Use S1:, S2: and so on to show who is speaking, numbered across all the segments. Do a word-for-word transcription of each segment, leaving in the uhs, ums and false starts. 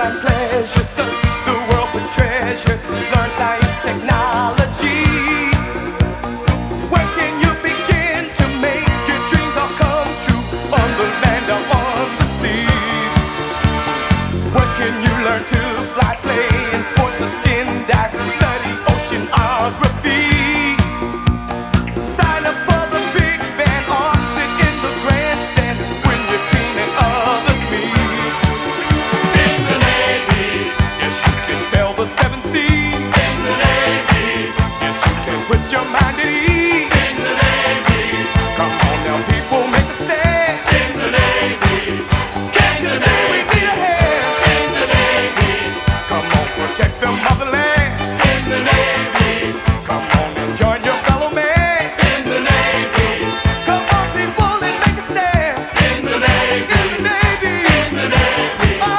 S1: find pleasure, search the world for treasure, learn science, technology. Where can you begin to make your dreams all come true, on the land or on the sea? Where can you learn to fly, play in sports or skin dive, study oceanography? Sign up for the big band or sit in the grandstand when your team and others meet.
S2: In the Navy,
S1: yes, you can sail the seven seas.
S2: in the Navy,
S1: Yes, you can put your mind at ease.
S2: in the Navy,
S1: Come on now, people, make a stand.
S2: in the Navy,
S1: Can't you see we need a hand?
S2: in the Navy,
S1: Come on, protect the motherland.
S2: in the Navy,
S1: Come on and join your fellow man.
S2: in the Navy,
S1: Come on, people, and make a stand.
S2: in the Navy,
S1: In the Navy.
S2: in the Navy.
S1: Ah.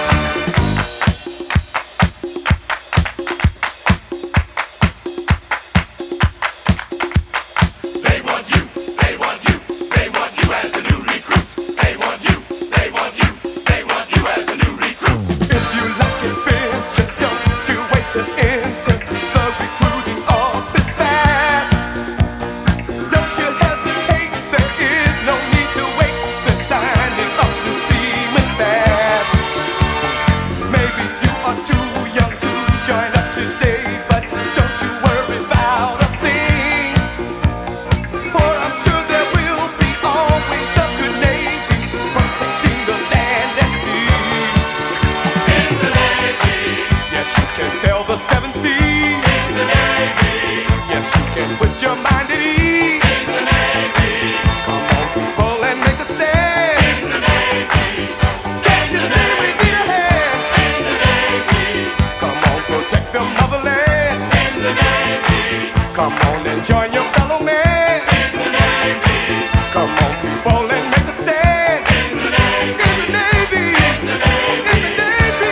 S2: They want you, they want you, they want you as a new recruit. They want you, they want you, they want you as a new recruit.
S1: If you like adventure, don't you wait to enter. The recruiting office fast. Don't you hesitate, there is no need to wait. They're signing up new seamen fast. Maybe you are too young to join up today, but don't you worry about a thing. For I'm sure there will be always a good Navy protecting the land and sea.
S2: In the Navy,
S1: Yes, you can sail the seven seas.
S2: in the Navy,
S1: Yes, you can put your mind at ease.
S2: in the Navy,
S1: Come on, people, and make a stand.
S2: in the Navy,
S1: Can't you see we need a hand?
S2: in the Navy,
S1: Come on, protect the motherland.
S2: in the Navy,
S1: Come on and join your fellow man.
S2: in the Navy,
S1: Come on, people, and make a stand.
S2: in the Navy,
S1: In the Navy.
S2: in the Navy.
S1: In the Navy.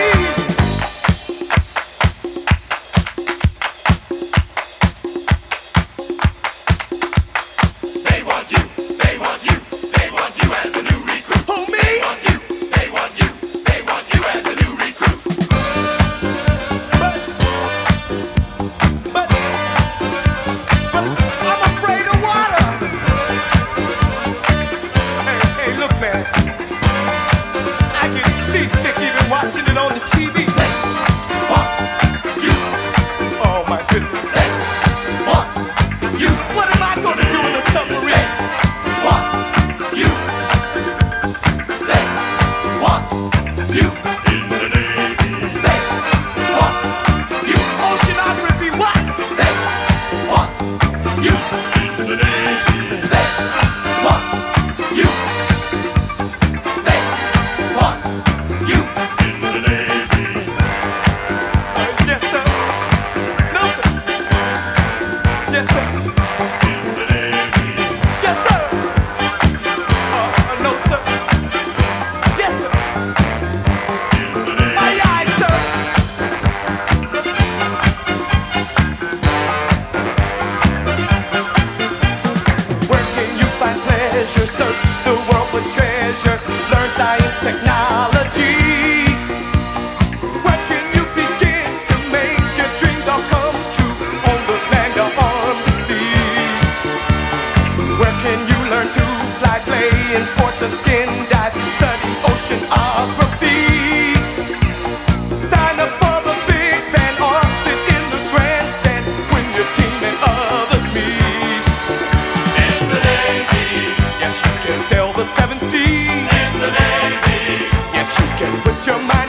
S2: They want you, they want you, they want you as a new recruit.
S1: Who, me?
S2: They want you, they want you, they want you as a new recruit.
S1: But, but, but I'm afraid of water. Hey, hey, look, man. I get seasick even watching it on the T V.
S2: They want you,
S1: Oh my goodness.
S2: they want you,
S1: What am I gonna do in a submarine?
S2: want you, they want you. In the Navy, they want you,
S1: Oceanography, what?
S2: they want you. In the Navy, they want you, they want you. In the Navy.
S1: Uh, yes, sir. No, sir. Yes, sir. Yes, sir. Uh, no, sir. Yes, sir. Aye, aye, sir. Where can you find pleasure? Search the world for treasure. Learn science, technology. Where can you begin to make your dreams all come true, on the land or on the sea? Where can you learn to fly, play in sports or skin dive, study oceanography? Sign up for the big band or sit in the grandstand when your team and others meet.
S2: In the Navy,
S1: Yes, you can sail the seven seas.
S2: in the Navy,
S1: Yes, you can put your mind